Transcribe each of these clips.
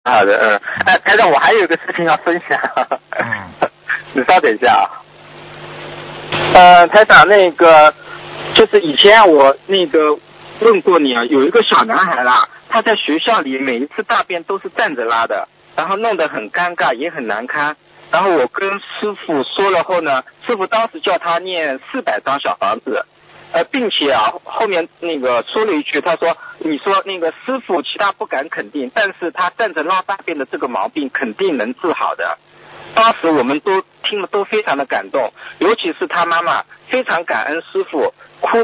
好的，台长，我还有一个事情要分享。你稍等一下啊。台长，那个就是以前我那个问过你啊，有一个小男孩啦，他在学校里每一次大便都是站着拉的，然后弄得很尴尬，也很难堪。然后我跟师傅说了后呢，师傅当时叫他念400张小房子。并且啊，后面那个说了一句，他说：“你说那个师傅其他不敢肯定，但是他站着拉大便的这个毛病肯定能治好的。”当时我们都听了都非常的感动，尤其是他妈妈非常感恩师傅，哭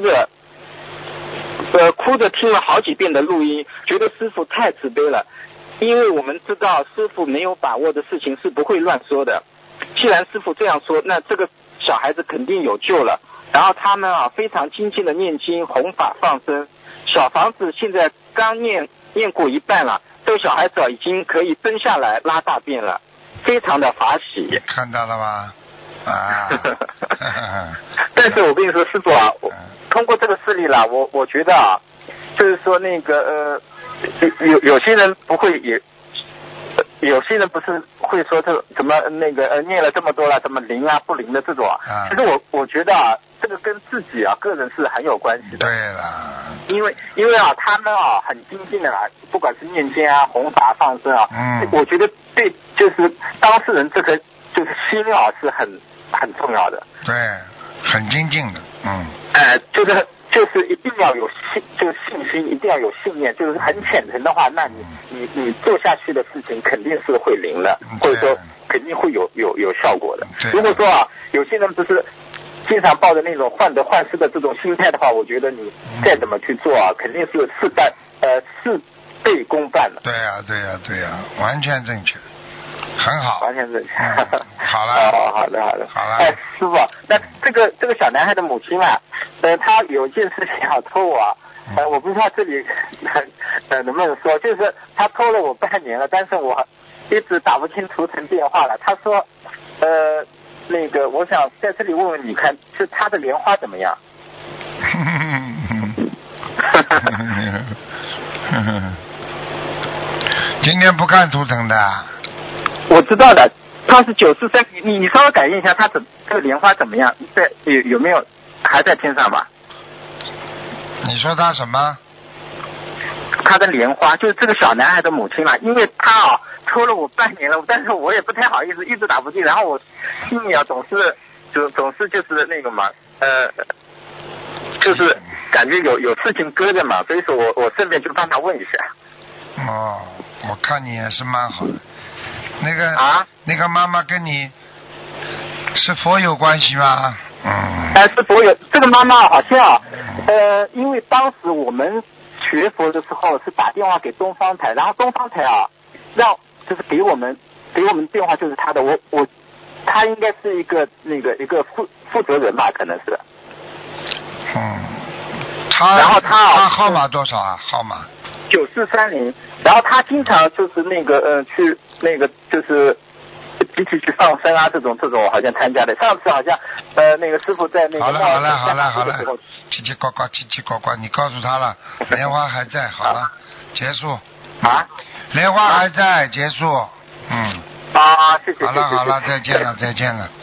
着听了好几遍的录音，觉得师傅太慈悲了，因为我们知道师傅没有把握的事情是不会乱说的。既然师傅这样说，那这个小孩子肯定有救了。然后他们啊非常精进的念经弘法放生，小房子现在刚念过一半了，这个小孩子已经可以蹲下来拉大便了，非常的法喜。 看到了吗？ 但是我跟你说，师傅啊，通过这个事例了，我觉得啊，就是说那个有些人不会也。有些人不是会说这怎么那个念了这么多了，怎么灵啊不灵的这种啊？其实我觉得啊，这个跟自己啊个人是很有关系的。 对了。 因为啊，他们啊很精进的啊，不管是念经啊、弘法放生啊，我觉得对，就是当事人这个就是心啊是很重要的。 对，很精进的。 就是一定要有就是信心，一定要有信念，就是很虔诚的话，那你做下去的事情肯定是会灵的，或者说肯定会有效果的。如果说啊，有些人不是经常抱着那种患得患失的这种心态的话，我觉得你再怎么去做啊，肯定是事倍功半的。 对呀，完全正确。很好， 完全正确。 好了， 好的。师傅，那这个小男孩的母亲啊，他有一件事情要托我，我不知道这里能不能说，就是他托了我半年了，但是我一直打不清图腾电话了。他说，那个我想在这里问问你看，是他的莲花怎么样？ 今天不看图腾的。 我知道的，他是943，你稍微感应一下，他这个莲花怎么样？有没有还在天上吧？ 你说他什么？ 他的莲花就是这个小男孩的母亲嘛，因为他啊抽了我半年了，但是我也不太好意思，一直打不进，然后我心里啊总是就是那个嘛，就是感觉有事情搁着嘛，所以说我顺便就帮他问一下。 哦，我看你也是蛮好的。那个妈妈跟你是佛有关系吗？ 是佛有。这个妈妈好像因为当时我们学佛的时候是打电话给东方台，然后东方台啊就是给我们电话就是他的，他应该是一个负责人吧，可能是。然后他号码多少啊？号码 9430，然后他经常就是去就是集体去放生啊，这种好像参加的。上次好像那个师傅在那个好了，叽叽呱呱，你告诉他了，莲花还在，好了，结束。莲花还在，结束。 谢谢。 好了，再见了。